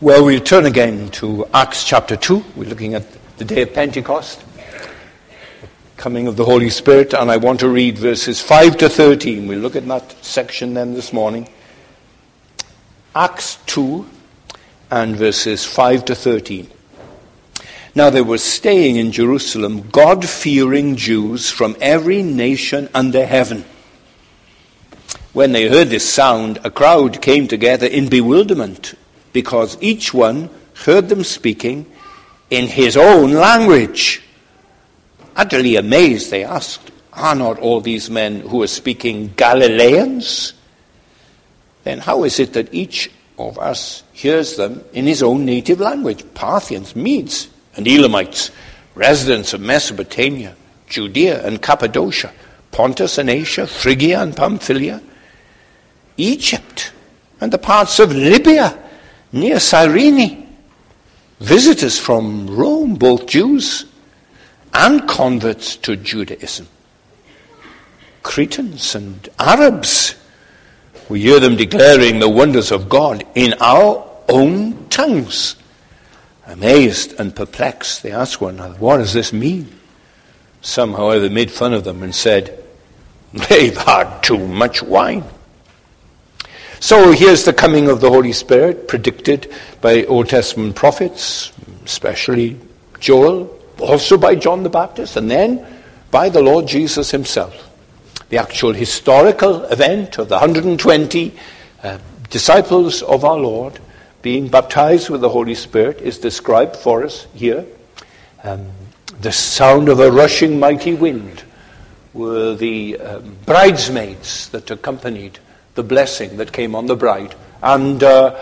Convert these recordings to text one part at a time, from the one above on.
Well, we'll turn again to Acts chapter 2. We're looking at the day of Pentecost, the coming of the Holy Spirit, and I want to read verses 5 to 13. We'll look at that section then this morning. Acts 2 and verses 5 to 13. Now there were staying in Jerusalem God-fearing Jews from every nation under heaven. When they heard this sound, a crowd came together in bewilderment, because each one heard them speaking in his own language. Utterly amazed, they asked, "Are not all these men who are speaking Galileans? Then how is it that each of us hears them in his own native language? Parthians, Medes, and Elamites, residents of Mesopotamia, Judea and Cappadocia, Pontus and Asia, Phrygia and Pamphylia, Egypt, and the parts of Libya near Cyrene, visitors from Rome, both Jews and converts to Judaism, Cretans and Arabs. We hear them declaring the wonders of God in our own tongues." Amazed and perplexed, they asked one another, "What does this mean?" Some, however, made fun of them and said, "They've had too much wine." So here's the coming of the Holy Spirit, predicted by Old Testament prophets, especially Joel, also by John the Baptist, and then by the Lord Jesus himself. The actual historical event of the 120 disciples of our Lord being baptized with the Holy Spirit is described for us here. The sound of a rushing mighty wind were the bridesmaids that accompanied the blessing that came on the bride, and a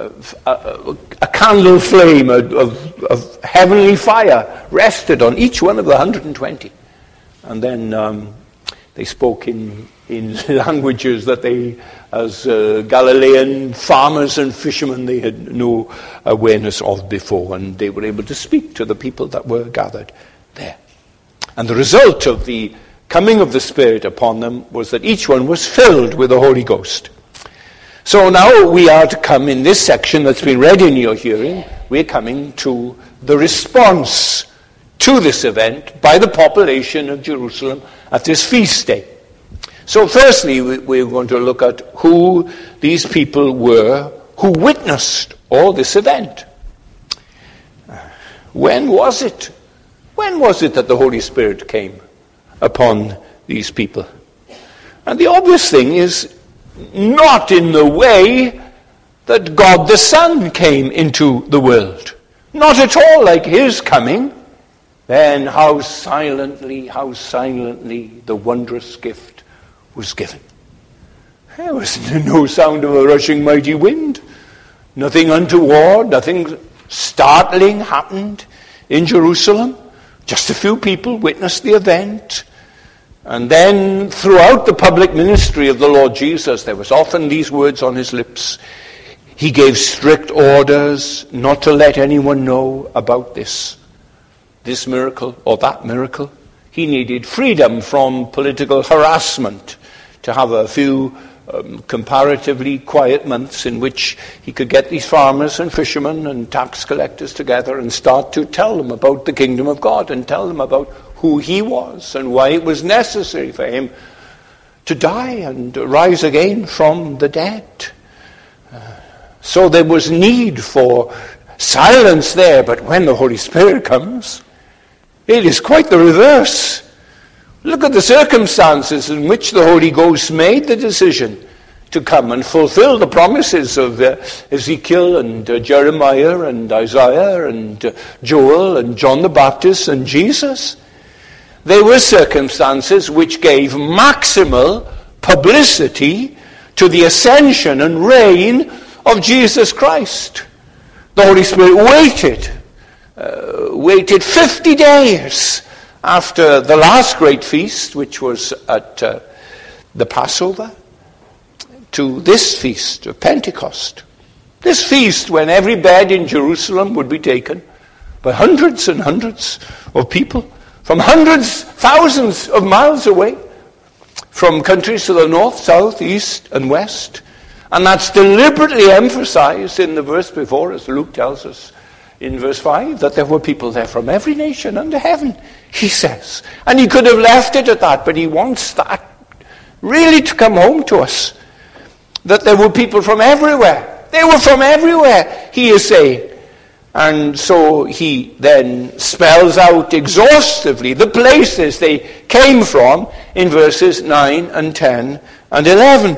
candle flame of heavenly fire rested on each one of the 120. And then they spoke in languages that they, as Galilean farmers and fishermen, they had no awareness of before, and they were able to speak to the people that were gathered there. And the result of the coming of the Spirit upon them was that each one was filled with the Holy Ghost. So now we are to come in this section that's been read in your hearing. We're coming to the response to this event by the population of Jerusalem at this feast day. So firstly, we're going to look at who these people were who witnessed all this event. When was it? When was it that the Holy Spirit came upon these people? And the obvious thing is not in the way that God the Son came into the world. Not at all like his coming. Then how silently the wondrous gift was given. There was no sound of a rushing mighty wind. Nothing untoward, nothing startling happened in Jerusalem. Just a few people witnessed the event. And then throughout the public ministry of the Lord Jesus, there was often these words on his lips. He gave strict orders not to let anyone know about this miracle or that miracle. He needed freedom from political harassment to have a few comparatively quiet months in which he could get these farmers and fishermen and tax collectors together and start to tell them about the kingdom of God and tell them about who he was and why it was necessary for him to die and rise again from the dead. So there was need for silence there, but when the Holy Spirit comes, it is quite the reverse. Look at the circumstances in which the Holy Ghost made the decision to come and fulfill the promises of Ezekiel and Jeremiah and Isaiah and Joel and John the Baptist and Jesus. They were circumstances which gave maximal publicity to the ascension and reign of Jesus Christ. The Holy Spirit waited 50 days after the last great feast, which was at the Passover, to this feast of Pentecost. This feast when every bed in Jerusalem would be taken by hundreds and hundreds of people from hundreds, thousands of miles away, from countries to the north, south, east, and west, And that's deliberately emphasized in the verse before, as Luke tells us in verse 5, that there were people there from every nation under heaven, he says. And he could have left it at that, but he wants that really to come home to us. That there were people from everywhere. They were from everywhere, he is saying. And so he then spells out exhaustively the places they came from in verses 9 and 10 and 11.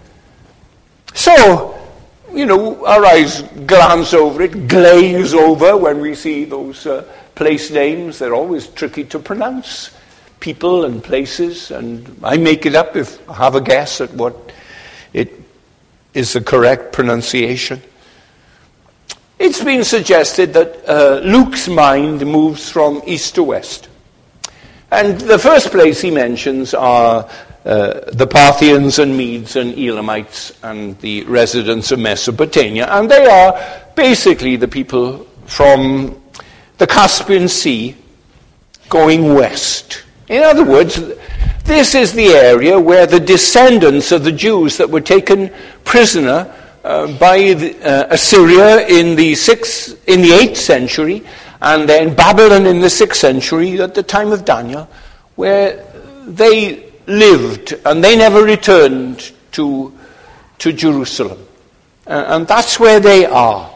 So, our eyes glance over it, glaze over when we see those place names. They're always tricky to pronounce, people and places, and I make it up if I have a guess at what it is the correct pronunciation. It's been suggested that Luke's mind moves from east to west. And the first place he mentions are the Parthians and Medes and Elamites and the residents of Mesopotamia. And they are basically the people from the Caspian Sea going west. In other words, this is the area where the descendants of the Jews that were taken prisoner by Assyria in the 8th century, and then Babylon in the 6th century at the time of Daniel, where they lived and they never returned to Jerusalem. And that's where they are.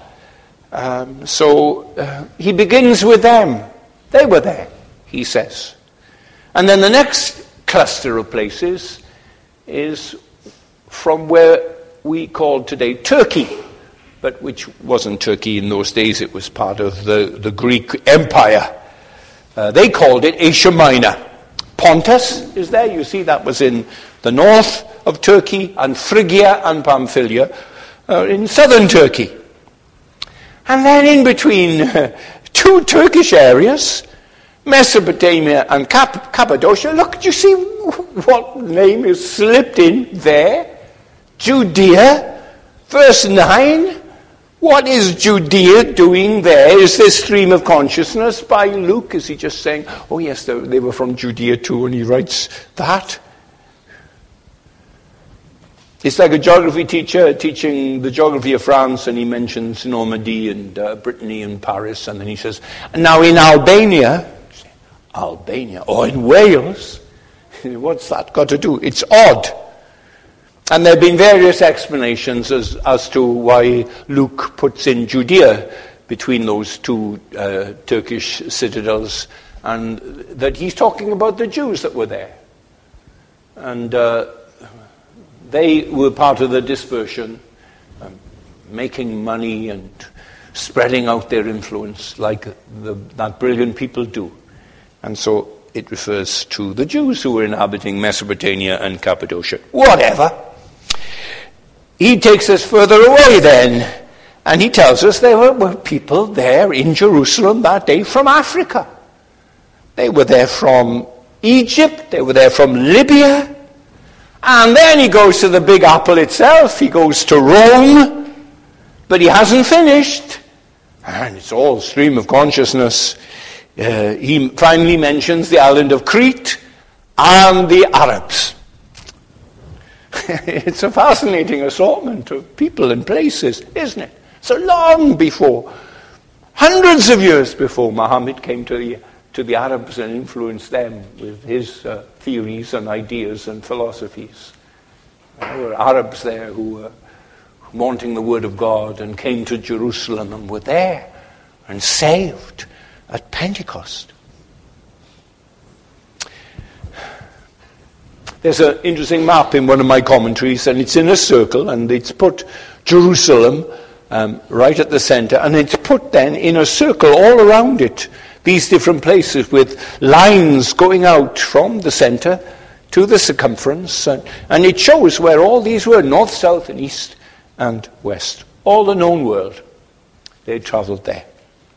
So he begins with them. They were there, he says. And then the next cluster of places is from where we call today Turkey, but which wasn't Turkey in those days. It was part of the Greek Empire. They called it Asia Minor. Pontus is there. You see, that was in the north of Turkey, and Phrygia and Pamphylia in southern Turkey. And then in between two Turkish areas, Mesopotamia and Cappadocia, look, you see what name is slipped in there? Judea, verse 9. What is Judea doing there? Is this stream of consciousness by Luke? Is he just saying, oh yes, they were from Judea too, and he writes that? It's like a geography teacher teaching the geography of France, and he mentions Normandy and Brittany and Paris, and then he says, now in Albania, or in Wales, what's that got to do? It's odd. And there have been various explanations as to why Luke puts in Judea between those two Turkish citadels, and that he's talking about the Jews that were there. And they were part of the dispersion, making money and spreading out their influence like that brilliant people do. And so it refers to the Jews who were inhabiting Mesopotamia and Cappadocia. Whatever. He takes us further away then, and he tells us there were people there in Jerusalem that day from Africa. They were there from Egypt, they were there from Libya, and then he goes to the Big Apple itself, he goes to Rome, but he hasn't finished, and it's all stream of consciousness. He finally mentions the island of Crete and the Arabs. It's a fascinating assortment of people and places, isn't it? So long before, hundreds of years before Muhammad came to the Arabs and influenced them with his theories and ideas and philosophies. There were Arabs there who were wanting the word of God and came to Jerusalem and were there and saved at Pentecost. There's an interesting map in one of my commentaries, and it's in a circle, and it's put Jerusalem right at the center, and it's put then in a circle all around it, these different places with lines going out from the center to the circumference, and it shows where all these were, north, south, and east, and west. All the known world. They traveled there.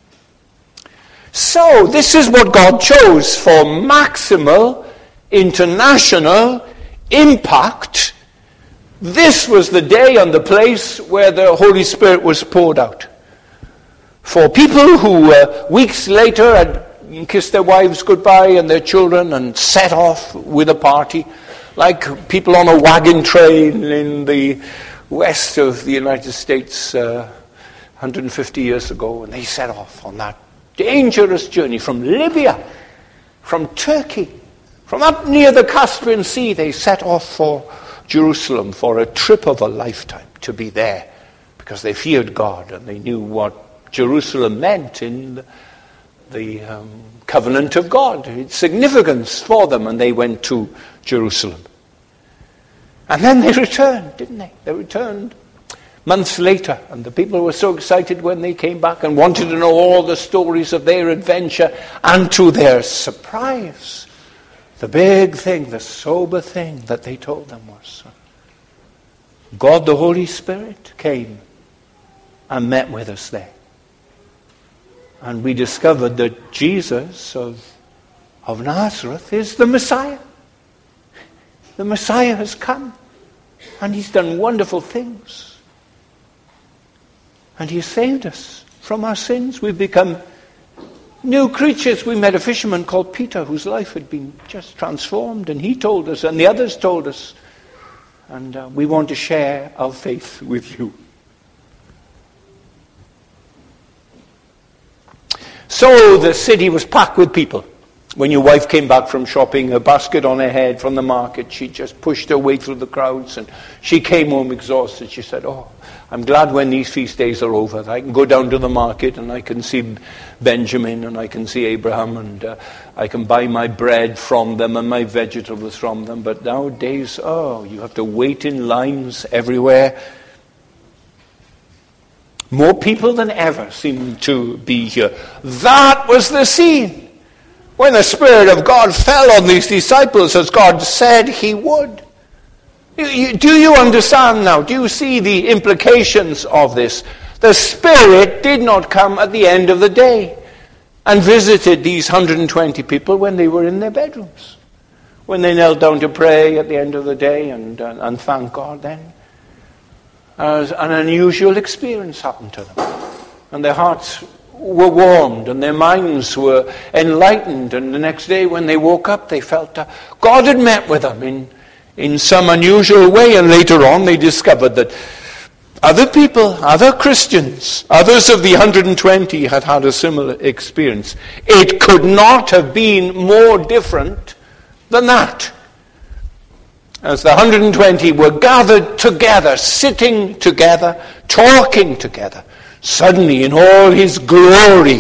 So, this is what God chose for maximal international impact. This was the day and the place where the Holy Spirit was poured out. For people who weeks later had kissed their wives goodbye and their children and set off with a party, like people on a wagon train in the west of the United States 150 years ago, and they set off on that dangerous journey from Libya, from Turkey, from up near the Caspian Sea. They set off for Jerusalem for a trip of a lifetime to be there, because they feared God and they knew what Jerusalem meant in the covenant of God, its significance for them, and they went to Jerusalem. And then they returned, didn't they? They returned months later, and the people were so excited when they came back and wanted to know all the stories of their adventure, and to their surprise, the big thing, the sober thing that they told them was God the Holy Spirit came and met with us there. And we discovered that Jesus of Nazareth is the Messiah. The Messiah has come, and he's done wonderful things. And he saved us from our sins. We've become new creatures. We met a fisherman called Peter whose life had been just transformed, and he told us, and the others told us. And we want to share our faith with you. So the city was packed with people. When your wife came back from shopping, a basket on her head from the market, she just pushed her way through the crowds, and she came home exhausted. She said, I'm glad when these feast days are over that I can go down to the market and I can see Benjamin and I can see Abraham, and I can buy my bread from them and my vegetables from them. But nowadays, you have to wait in lines everywhere. More people than ever seem to be here. That was the scene when the Spirit of God fell on these disciples, as God said he would. Do you understand now? Do you see the implications of this? The Spirit did not come at the end of the day and visited these 120 people when they were in their bedrooms, when they knelt down to pray at the end of the day and thank God then. As an unusual experience happened to them, and their hearts were warmed and their minds were enlightened, and the next day when they woke up they felt God had met with them in some unusual way. And later on they discovered that other people, other Christians, others of the 120 had had a similar experience. It could not have been more different than that. As the 120 were gathered together, sitting together, talking together, suddenly in all his glory,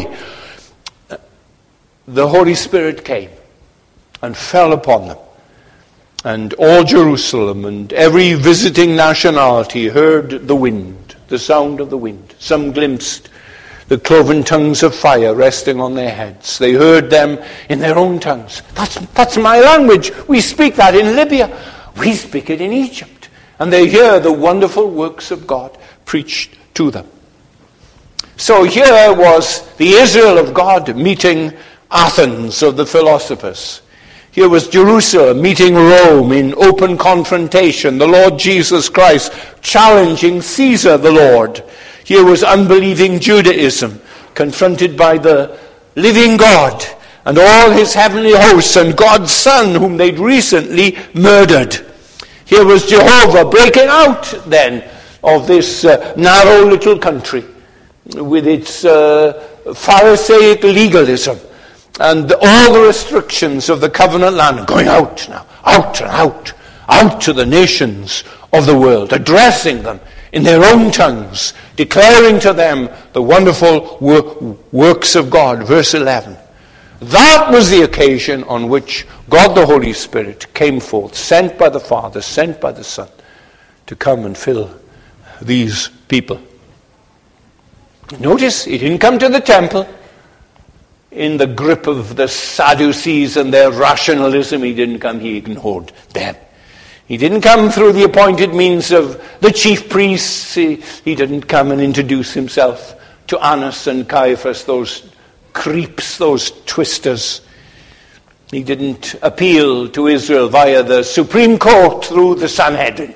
the Holy Spirit came and fell upon them. And all Jerusalem and every visiting nationality heard the wind, the sound of the wind. Some glimpsed the cloven tongues of fire resting on their heads. They heard them in their own tongues. That's my language. We speak that in Libya. We speak it in Egypt. And they hear the wonderful works of God preached to them. So here was the Israel of God meeting Athens of the philosophers. Here was Jerusalem meeting Rome in open confrontation. The Lord Jesus Christ challenging Caesar the Lord. Here was unbelieving Judaism confronted by the living God and all his heavenly hosts and God's Son whom they'd recently murdered. Here was Jehovah breaking out then of this narrow little country with its Pharisaic legalism and all the restrictions of the covenant land, going out now, out and out to the nations of the world, addressing them in their own tongues, declaring to them the wonderful works of God. Verse 11. That was the occasion on which God the Holy Spirit came forth, sent by the Father, sent by the Son, to come and fill these people. Notice, he didn't come to the temple in the grip of the Sadducees and their rationalism. He didn't come, he ignored them. He didn't come through the appointed means of the chief priests. He didn't come and introduce himself to Annas and Caiaphas, those creeps, those twisters. He didn't appeal to Israel via the Supreme Court through the Sanhedrin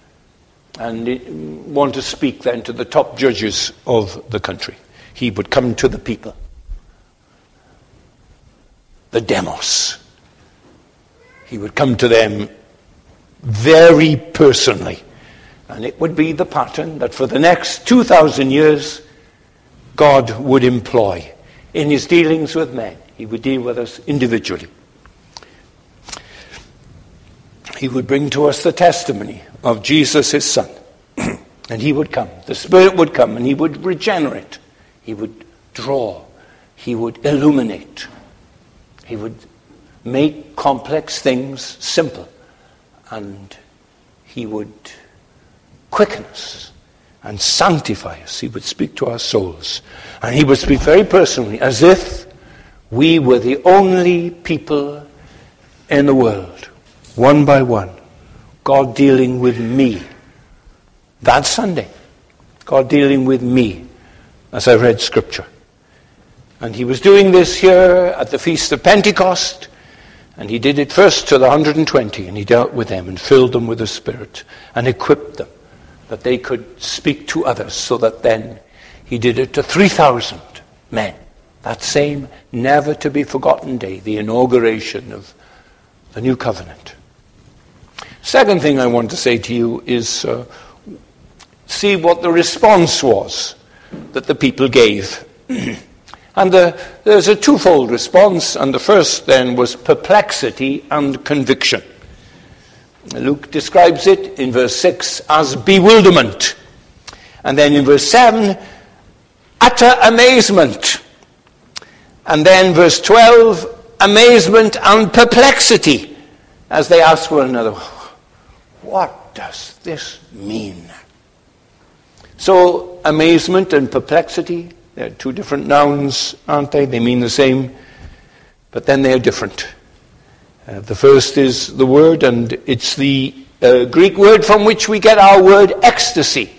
and want to speak then to the top judges of the country. He would come to the people. The demos. He would come to them very personally And it would be the pattern that for the next 2,000 years, God would employ in his dealings with men. He would deal with us individually. He would bring to us the testimony of Jesus, his Son. And he would come. The Spirit would come and he would regenerate. He would draw. He would illuminate. He would make complex things simple. And he would quicken us and sanctify us. He would speak to our souls. And he would speak very personally, as if we were the only people in the world, one by one. God dealing with me. That Sunday, God dealing with me as I read Scripture. And he was doing this here at the Feast of Pentecost. And he did it first to the 120, and he dealt with them and filled them with the Spirit and equipped them that they could speak to others, so that then he did it to 3,000 men. That same never to be forgotten day, the inauguration of the new covenant. Second thing I want to say to you is see what the response was that the people gave. And there's a twofold response, and the first then was perplexity and conviction. Luke describes it in verse 6 as bewilderment. And then in verse 7, utter amazement. And then verse 12, amazement and perplexity, as they ask one another, what does this mean? So, amazement and perplexity, they're two different nouns, aren't they? They mean the same, but then they're different. The first is the word, and it's the Greek word from which we get our word ecstasy.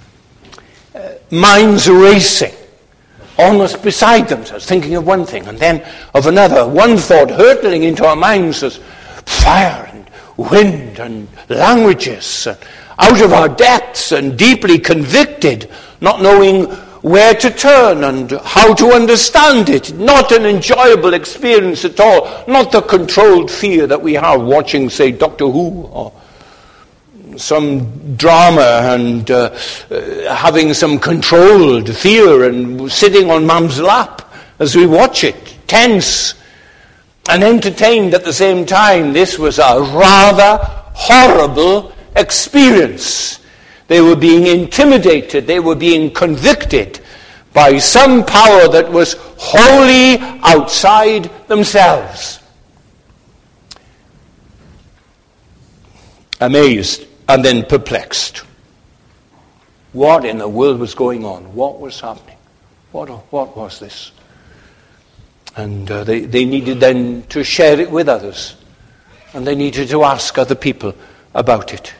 Minds racing, almost beside themselves, thinking of one thing and then of another. One thought hurtling into our minds as fire and wind and languages, out of our depths and deeply convicted, not knowing where to turn and how to understand it. Not an enjoyable experience at all. Not the controlled fear that we have watching, say, Doctor Who or some drama and having some controlled fear and sitting on Mum's lap as we watch it, tense and entertained at the same time. This was a rather horrible experience. They were being intimidated. They were being convicted by some power that was wholly outside themselves. Amazed and then perplexed. What in the world was going on? What was happening? What was this? And they needed then to share it with others. And they needed to ask other people about it.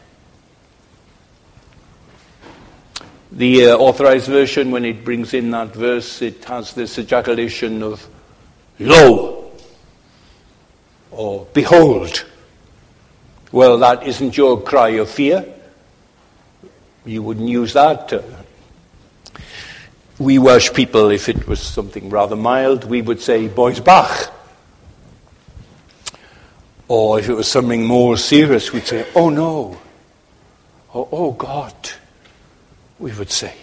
The Authorized Version, when it brings in that verse, it has this ejaculation of lo, or behold. Well, that isn't your cry of fear. You wouldn't use that. We Welsh people, if it was something rather mild, we would say boys bach. Or if it was something more serious, we'd say, oh no, or oh God. We would say,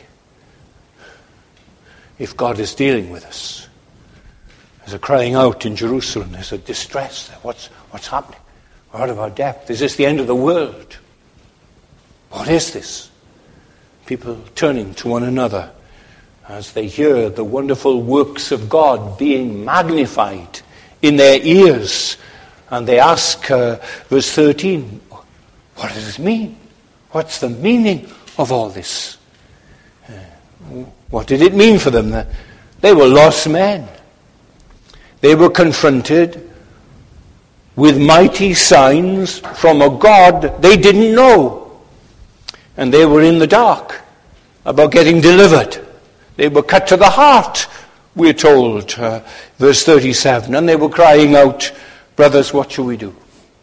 if God is dealing with us. There's a crying out in Jerusalem. There's a distress there. What's happening? We're out of our depth. Is this the end of the world? What is this? People turning to one another as they hear the wonderful works of God being magnified in their ears. And they ask, verse 13, what does this mean? What's the meaning of all this? What did it mean for them? They were lost men. They were confronted with mighty signs from a God they didn't know. And they were in the dark about getting delivered. They were cut to the heart, we're told, verse 37. And they were crying out, brothers, what shall we do?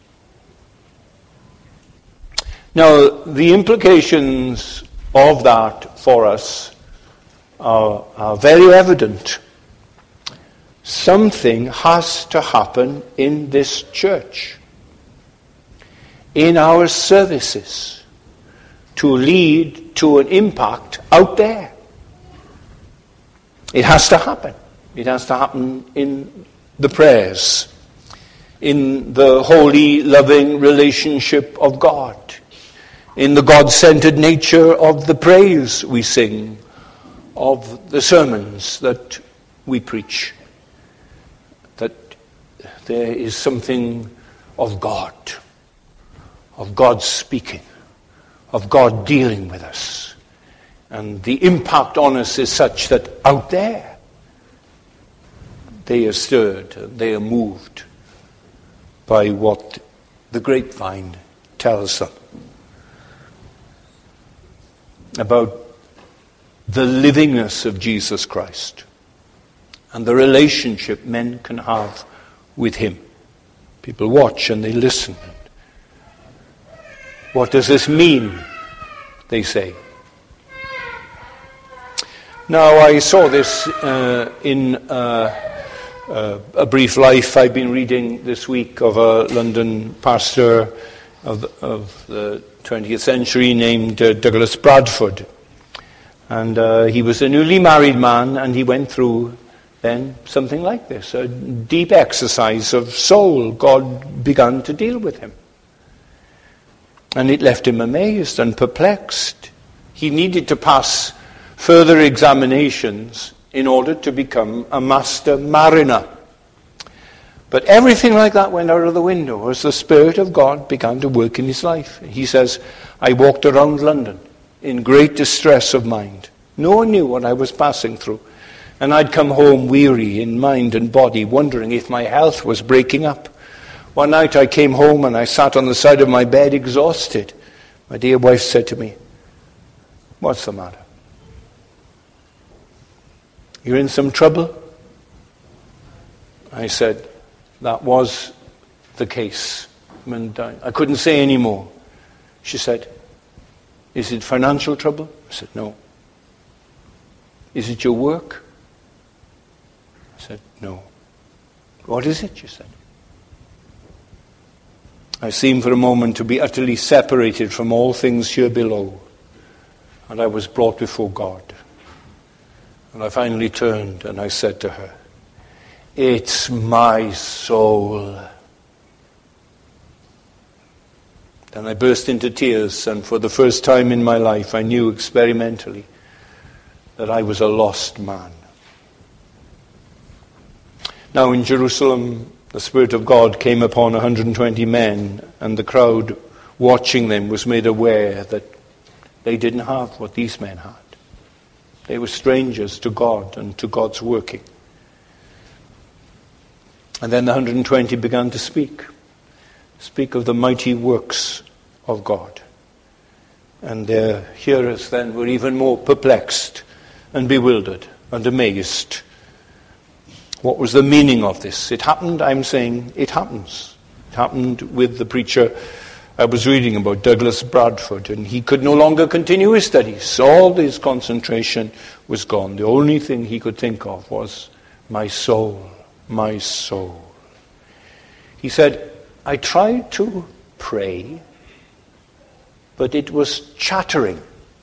Now, the implications of that for us are very evident. Something has to happen in this church, in our services. to lead to an impact out there. It has to happen. It has to happen in the prayers, in the holy, loving relationship of God, in the God-centered nature of the praise we sing, of the sermons that we preach, that there is something of God speaking, of God dealing with us. And the impact on us is such that out there, they are stirred, they are moved by what the grapevine tells them about the livingness of Jesus Christ and the relationship men can have with him. People watch and they listen. What does this mean? They say. Now, I saw this in a brief life I've been reading this week of a London pastor of the 20th century named Douglas Bradford. And he was a newly married man, and he went through then something like this, a deep exercise of soul. God began to deal with him. And it left him amazed and perplexed. He needed to pass further examinations in order to become a master mariner. But everything like that went out of the window as the Spirit of God began to work in his life. He says, I walked around London in great distress of mind. No one knew what I was passing through. And I'd come home weary in mind and body, wondering if my health was breaking up. One night I came home and I sat on the side of my bed exhausted. My dear wife said to me, what's the matter? You're in some trouble? I said, that was the case. And I couldn't say any more. She said, is it financial trouble? I said, no. Is it your work? I said, no. What is it? She said. I seemed for a moment to be utterly separated from all things here below. And I was brought before God. And I finally turned and I said to her, it's my soul. Then I burst into tears, and for the first time in my life I knew experimentally that I was a lost man. Now in Jerusalem, the Spirit of God came upon 120 men, and the crowd watching them was made aware that they didn't have what these men had. They were strangers to God and to God's working. And then the 120 began to speak of the mighty works of God. And their hearers then were even more perplexed and bewildered and amazed. What was the meaning of this? It happened, I'm saying, it happens. It happened with the preacher I was reading about, Douglas Bradford, and he could no longer continue his studies. All his concentration was gone. The only thing he could think of was, my soul, my soul. He said, I tried to pray, but it was chattering.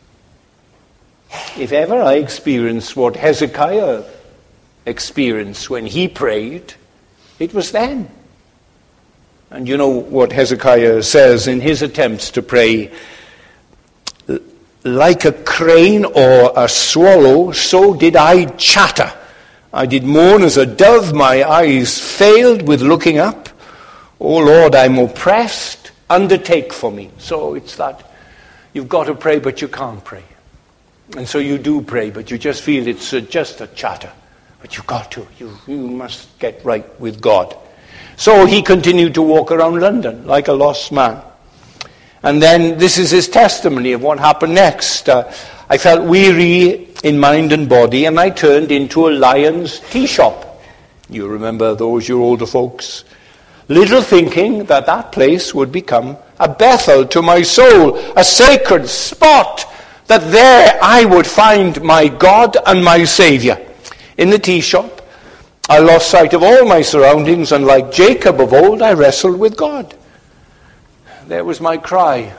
If ever I experienced what Hezekiah experienced when he prayed, it was then. And you know what Hezekiah says in his attempts to pray, like a crane or a swallow, so did I chatter. I did mourn as a dove, my eyes failed with looking up. O Lord, I'm oppressed, undertake for me. So it's that you've got to pray, but you can't pray. And so you do pray, but you just feel it's just a chatter. But you've got to. You must get right with God. So he continued to walk around London like a lost man. And then this is his testimony of what happened next. I felt weary in mind and body, and I turned into a Lion's tea shop. You remember those, you older folks? Little thinking that that place would become a Bethel to my soul, a sacred spot, that there I would find my God and my Savior. In the tea shop, I lost sight of all my surroundings, and like Jacob of old, I wrestled with God. There was my cry,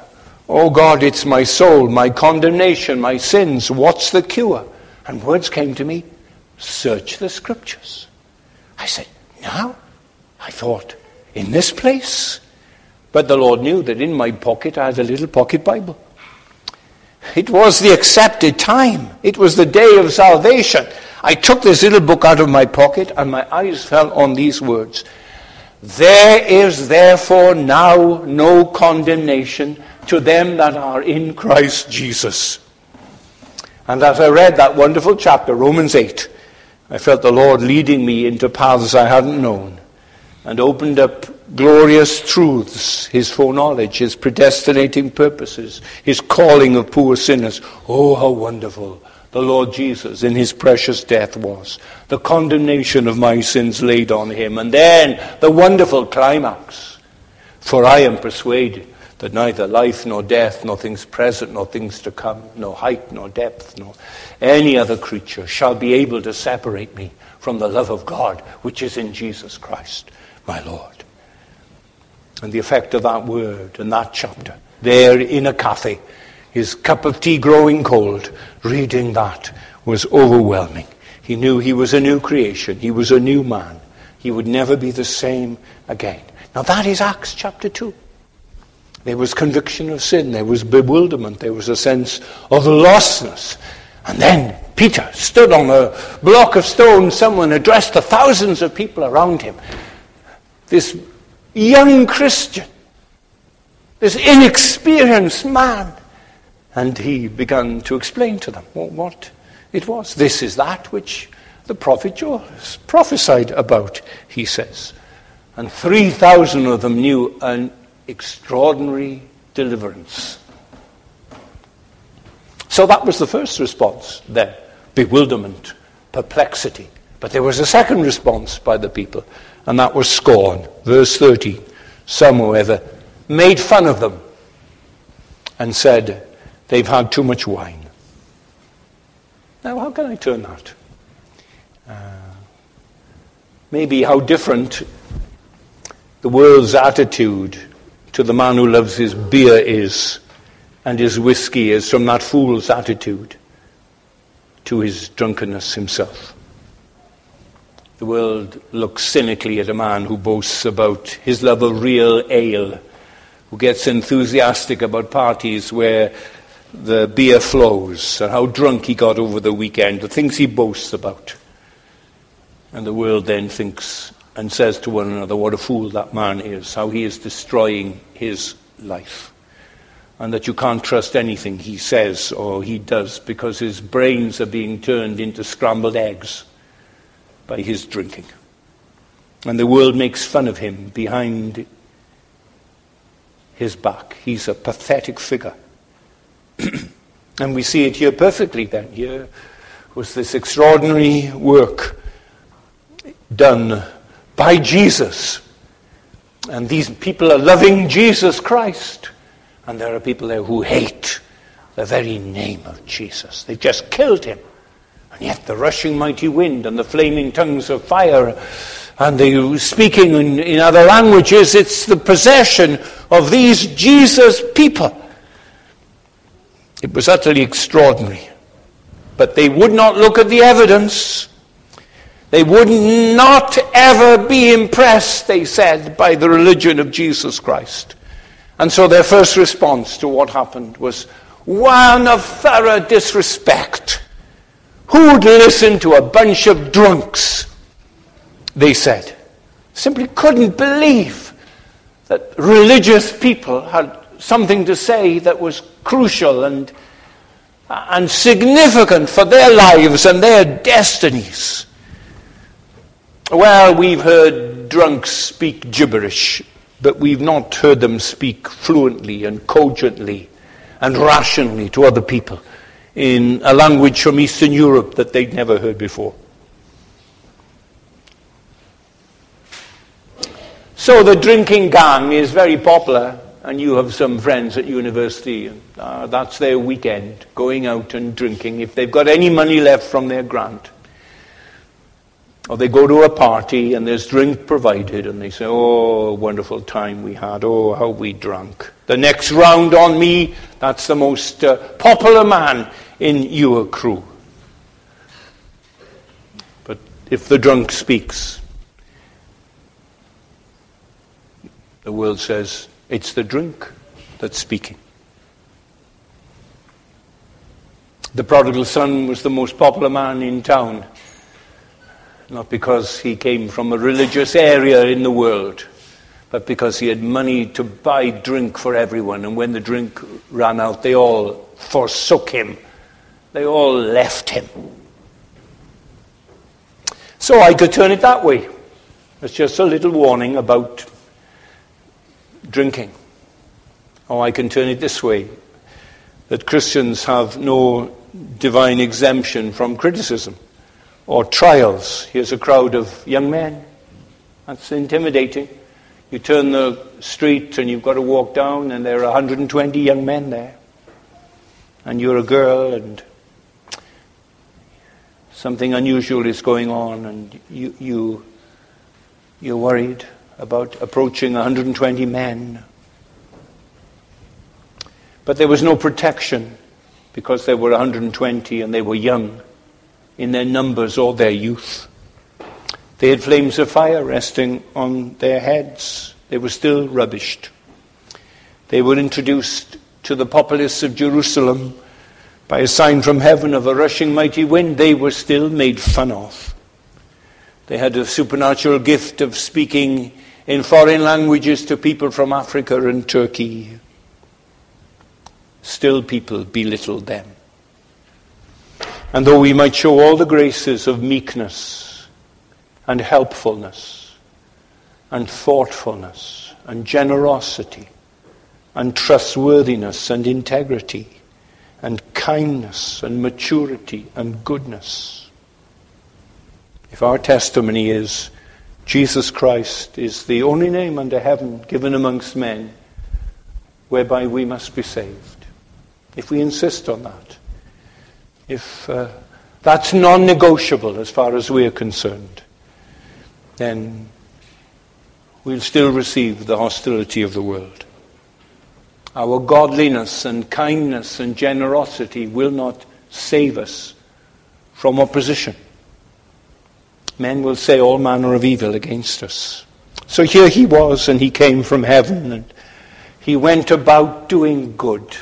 Oh God, it's my soul, my condemnation, my sins. What's the cure? And words came to me, search the scriptures. I said, now? I thought, in this place? But the Lord knew that in my pocket I had a little pocket Bible. It was the accepted time. It was the day of salvation. I took this little book out of my pocket and my eyes fell on these words. There is therefore now no condemnation to them that are in Christ Jesus. And as I read that wonderful chapter, Romans 8, I felt the Lord leading me into paths I hadn't known and opened up glorious truths, his foreknowledge, his predestinating purposes, his calling of poor sinners. Oh, how wonderful the Lord Jesus in his precious death was. The condemnation of my sins laid on him. And then the wonderful climax. For I am persuaded that neither life nor death, nor things present, nor things to come, nor height, nor depth, nor any other creature shall be able to separate me from the love of God, which is in Jesus Christ, my Lord. And the effect of that word and that chapter, there in a cafe, his cup of tea growing cold, reading that was overwhelming. He knew he was a new creation. He was a new man. He would never be the same again. Now that is Acts chapter 2. There was conviction of sin. There was bewilderment. There was a sense of lostness. And then Peter stood on a block of stone. Someone addressed the thousands of people around him. This young Christian, this inexperienced man. And he began to explain to them what it was. This is that which the prophet Joel prophesied about, he says. And 3,000 of them knew an extraordinary deliverance. So that was the first response then. Bewilderment, perplexity. But there was a second response by the people, and that was scorn. Verse 13. Some, however, made fun of them and said, they've had too much wine. Now, how can I turn that? Maybe how different the world's attitude to the man who loves his beer is and his whiskey is from that fool's attitude to his drunkenness himself. The world looks cynically at a man who boasts about his love of real ale, who gets enthusiastic about parties where the beer flows, and how drunk he got over the weekend, the things he boasts about. And the world then thinks and says to one another, what a fool that man is, how he is destroying his life. And that you can't trust anything he says or he does because his brains are being turned into scrambled eggs by his drinking. And the world makes fun of him behind his back. He's a pathetic figure. And we see it here perfectly then. Here was this extraordinary work done by Jesus. And these people are loving Jesus Christ. And there are people there who hate the very name of Jesus. They've just killed him. And yet the rushing mighty wind and the flaming tongues of fire and the speaking in other languages, it's the possession of these Jesus people. It was utterly extraordinary. But they would not look at the evidence. They would not ever be impressed, they said, by the religion of Jesus Christ. And so their first response to what happened was one of thorough disrespect. Who would listen to a bunch of drunks? They said. Simply couldn't believe that religious people had something to say that was crucial and significant for their lives and their destinies. Well, we've heard drunks speak gibberish, but we've not heard them speak fluently and cogently and rationally to other people in a language from Eastern Europe that they'd never heard before. So the drinking gang is very popular, and you have some friends at university, and that's their weekend, going out and drinking, if they've got any money left from their grant. Or they go to a party and there's drink provided and they say, oh, wonderful time we had. Oh, how we drank. The next round on me, that's the most popular man in your crew. But if the drunk speaks, the world says, it's the drink that's speaking. The prodigal son was the most popular man in town. Not because he came from a religious area in the world, but because he had money to buy drink for everyone. And when the drink ran out, they all forsook him. They all left him. So I could turn it that way. It's just a little warning about drinking. Or I can turn it this way, that Christians have no divine exemption from criticism or trials. Here's a crowd of young men. That's intimidating. You turn the street and you've got to walk down and there are 120 young men there. And you're a girl and something unusual is going on and you're worried about approaching 120 men. But there was no protection because there were 120 and they were young in their numbers or their youth. They had flames of fire resting on their heads. They were still rubbished. They were introduced to the populace of Jerusalem by a sign from heaven of a rushing mighty wind. They were still made fun of. They had a supernatural gift of speaking in foreign languages to people from Africa and Turkey. Still people belittled them. And though we might show all the graces of meekness and helpfulness and thoughtfulness and generosity and trustworthiness and integrity and kindness and maturity and goodness, if our testimony is Jesus Christ is the only name under heaven given amongst men whereby we must be saved, if we insist on that, if that's non-negotiable as far as we are concerned, then we'll still receive the hostility of the world. Our godliness and kindness and generosity will not save us from opposition. Men will say all manner of evil against us. So here he was, and he came from heaven, and he went about doing good.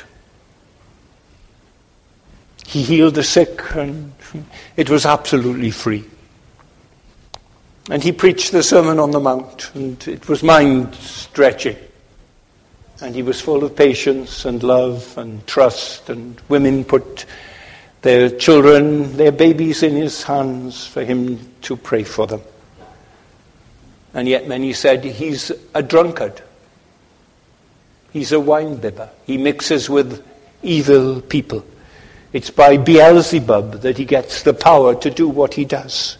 He healed the sick, and it was absolutely free. And he preached the Sermon on the Mount, and it was mind-stretching. And he was full of patience and love and trust, and women put their children, their babies in his hands for him to pray for them. And yet many said, he's a drunkard. He's a wine-bibber. He mixes with evil people. It's by Beelzebub that he gets the power to do what he does.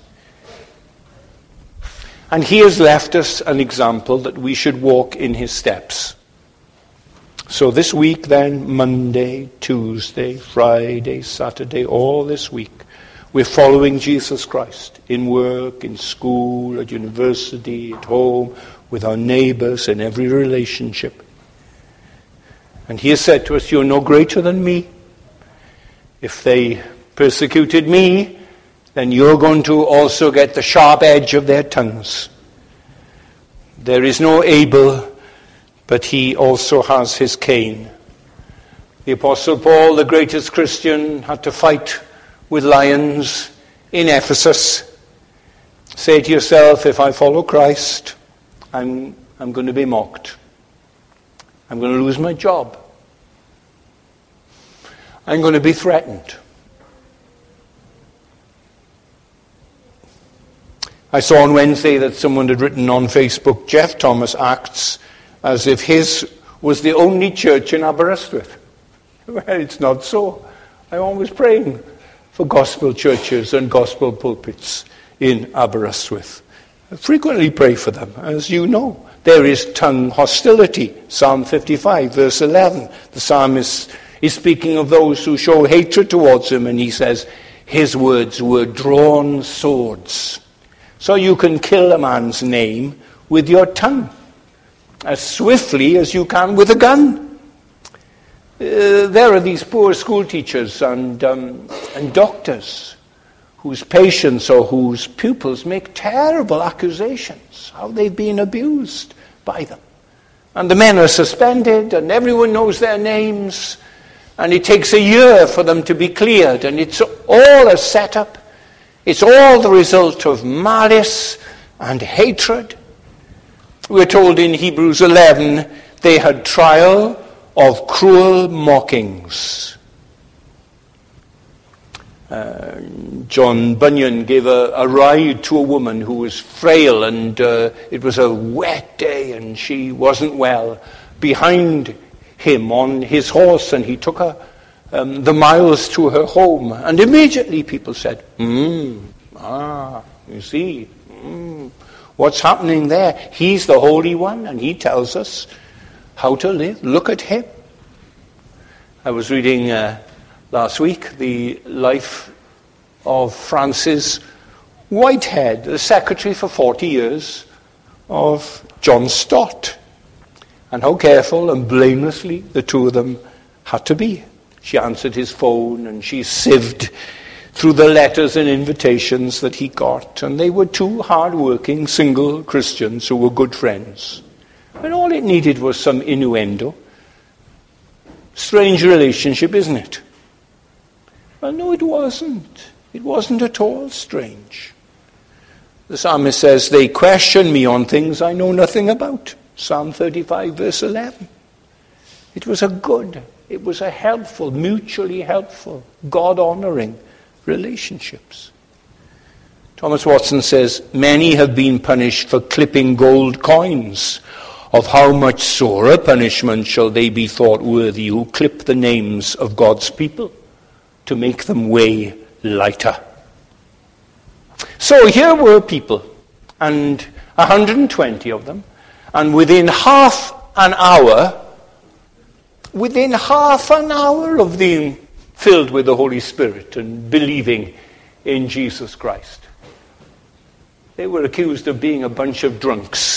And he has left us an example that we should walk in his steps. So this week then, Monday, Tuesday, Friday, Saturday, all this week, we're following Jesus Christ in work, in school, at university, at home, with our neighbors, in every relationship. And he has said to us, you're no greater than me. If they persecuted me, then you're going to also get the sharp edge of their tongues. There is no Abel, but he also has his Cain. The Apostle Paul, the greatest Christian, had to fight with lions in Ephesus. Say to yourself, if I follow Christ, I'm going to be mocked. I'm going to lose my job. I'm going to be threatened. I saw on Wednesday that someone had written on Facebook, Jeff Thomas acts as if his was the only church in Aberystwyth. Well, it's not so. I'm always praying for gospel churches and gospel pulpits in Aberystwyth. I frequently pray for them, as you know. There is tongue hostility. Psalm 55, verse 11. The psalmist is speaking of those who show hatred towards him, and he says, his words were drawn swords. So you can kill a man's name with your tongue, as swiftly as you can with a gun. There are these poor school teachers and doctors whose patients or whose pupils make terrible accusations, how they've been abused by them. And the men are suspended, and everyone knows their names, and it takes a year for them to be cleared, and it's all a setup. It's all the result of malice and hatred. We're told in Hebrews 11 they had trial of cruel mockings. John Bunyan gave a ride to a woman who was frail, and it was a wet day and she wasn't well, behind him on his horse, and he took her the miles to her home. And immediately people said, you see, what's happening there? He's the Holy One, and he tells us how to live. Look at him. I was reading last week the life of Francis Whitehead, the secretary for 40 years of John Stott, and how careful and blamelessly the two of them had to be. She answered his phone, and she sieved through the letters and invitations that he got, and they were two hard-working single Christians who were good friends. And all it needed was some innuendo. Strange relationship, isn't it? Well, no, it wasn't. It wasn't at all strange. The psalmist says, they question me on things I know nothing about. Psalm 35, verse 11. It was a helpful, mutually helpful, God-honoring relationships. Thomas Watson says, many have been punished for clipping gold coins. Of how much sorer punishment shall they be thought worthy who clip the names of God's people to make them weigh lighter. So here were people, and 120 of them, and within half an hour of being filled with the Holy Spirit and believing in Jesus Christ, they were accused of being a bunch of drunks.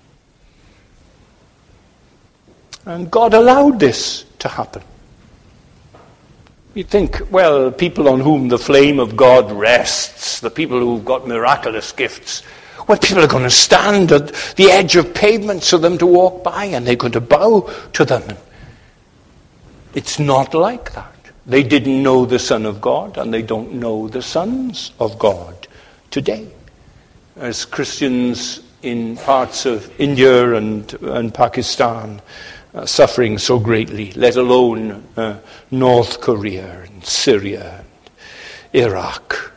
And God allowed this to happen. You think, well, people on whom the flame of God rests, the people who've got miraculous gifts, well, people are going to stand at the edge of pavements for them to walk by, and they're going to bow to them. It's not like that. They didn't know the Son of God, and they don't know the sons of God today. As Christians in parts of India and Pakistan, suffering so greatly, let alone North Korea and Syria and Iraq.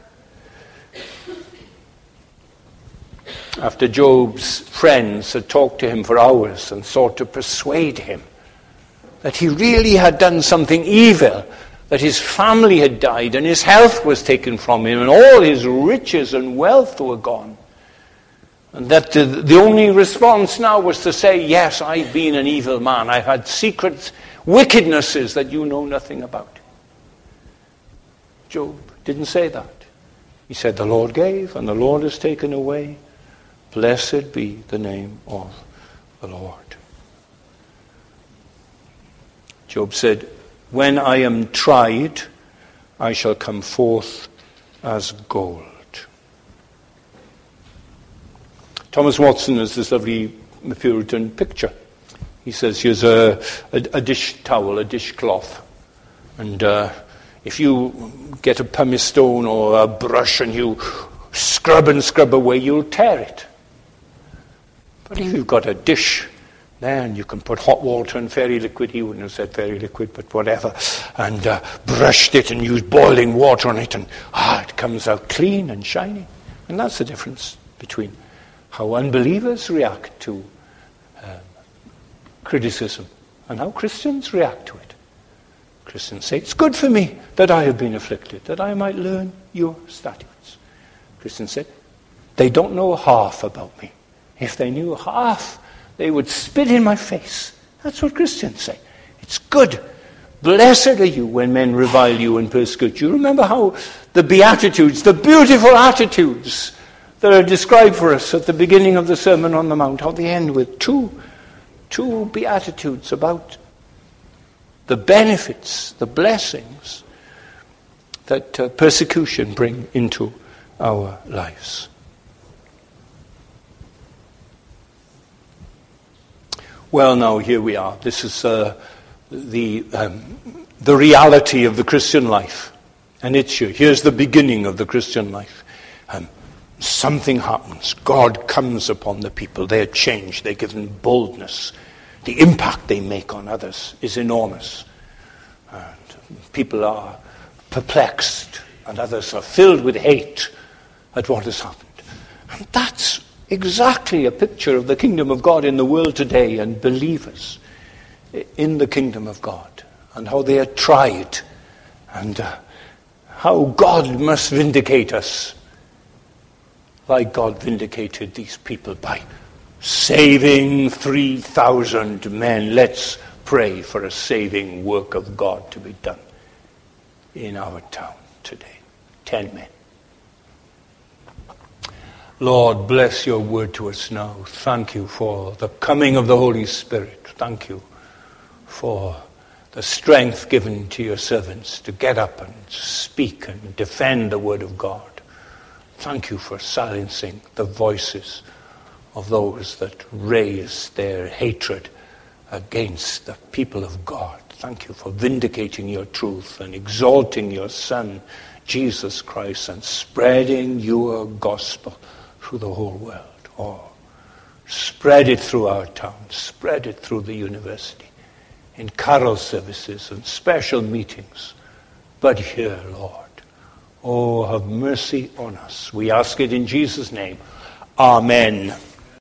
After Job's friends had talked to him for hours and sought to persuade him that he really had done something evil, that his family had died and his health was taken from him and all his riches and wealth were gone, and that the only response now was to say, yes, I've been an evil man. I've had secret wickednesses that you know nothing about. Job didn't say that. He said, the Lord gave and the Lord has taken away. Blessed be the name of the Lord. Job said, when I am tried, I shall come forth as gold. Thomas Watson has this lovely Puritan picture. He says, here's a dish towel, a dishcloth. And if you get a pumice stone or a brush and you scrub away, you'll tear it. But if you've got a dish, then you can put hot water and fairy liquid, he wouldn't have said fairy liquid, but whatever, and brushed it and used boiling water on it, and it comes out clean and shining. And that's the difference between how unbelievers react to criticism and how Christians react to it. Christians say, it's good for me that I have been afflicted, that I might learn your statutes. Christians say, they don't know half about me. If they knew half, they would spit in my face. That's what Christians say. It's good. Blessed are you when men revile you and persecute you. Remember how the Beatitudes, the beautiful attitudes that are described for us at the beginning of the Sermon on the Mount, how they end with two beatitudes about the benefits, the blessings that persecution bring into our lives. Well, now here we are. This is the reality of the Christian life, and it's here. Here's the beginning of the Christian life. Something happens. God comes upon the people. They are changed. They're given boldness. The impact they make on others is enormous. And people are perplexed, and others are filled with hate at what has happened. And that's exactly a picture of the kingdom of God in the world today, and believers in the kingdom of God, and how they are tried, and how God must vindicate us, like God vindicated these people by saving 3,000 men. Let's pray for a saving work of God to be done in our town today. 10 men. Lord, bless your word to us now. Thank you for the coming of the Holy Spirit. Thank you for the strength given to your servants to get up and speak and defend the word of God. Thank you for silencing the voices of those that raise their hatred against the people of God. Thank you for vindicating your truth and exalting your Son, Jesus Christ, and spreading your gospel through the whole world. Oh, spread it through our town, spread it through the university, in carol services and special meetings. But here, Lord, oh, have mercy on us. We ask it in Jesus' name. Amen.